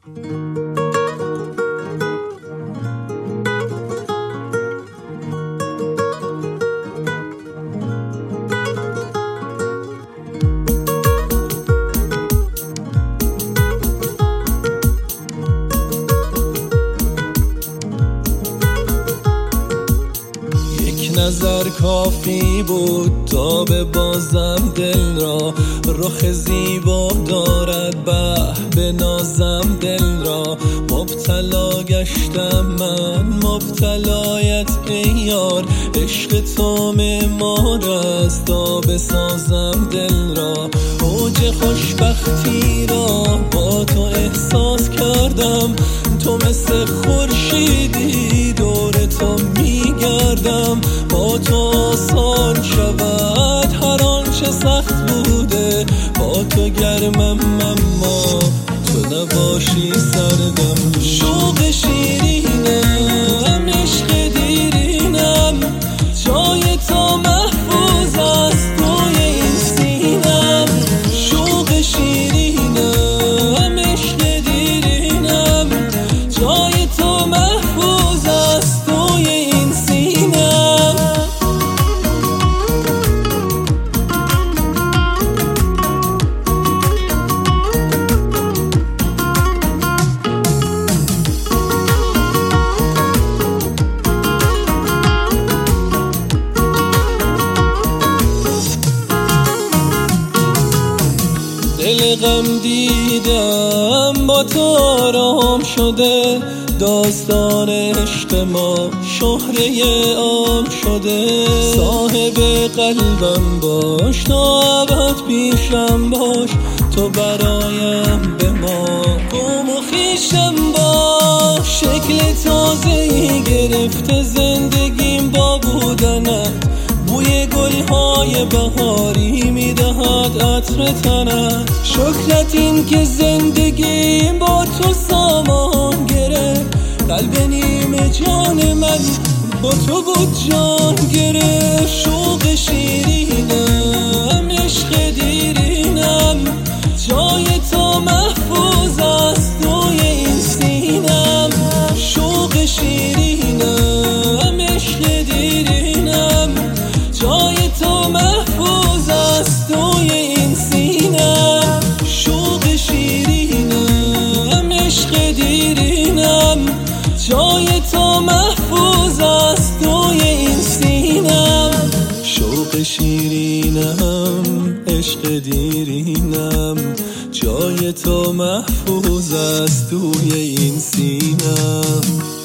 نظر کافی بود تا به بازم دل را، رخ زیبا دارد به نازم دل را. مبتلا گشتم من مبتلایت ای یار، عشق تو معمار است تا بسازم دل را. اوج خوشبختی را با تو احساس کردم، تو مثل خورشیدی دور تو میگردم. با تو آسان شود هر آنچه سخت بوده، با تو گرمم اما تو نباشی سردم. شوق شیرینم عشق دیرینم، جای تو محفوظ است توی این سینم. شوق شیرینم عشق دیرینم، جای تو محفوظ است توی این سینم. دل غم دیدم با تو آرام شده، داستان عشق ما شهره عام شده. صاحب قلبم باش تا ابد پیشم باش، تو برایم به ما قوم و خویشم باش. شکل تازه‌ای گرفته زندگیم با بودنت، بوی گلهای بهاری میدهد عطر تنت. شکرت این که زندگیم با تو سامان گرفت، قلب نیمه جان من با تو بود جان گرفت. شوق شیرینم عشق دیرینم، جای تو محفوظ است توی این سینم. شوق شیرینم عشق دیرینم، جای تو محفوظ است توی این سینم. شوق شیرینم عشق دیرینم، جای تو محفوظ است توی این سینم. شوق شیرینم عشق دیرینم، جای تو محفوظ است توی این سینم.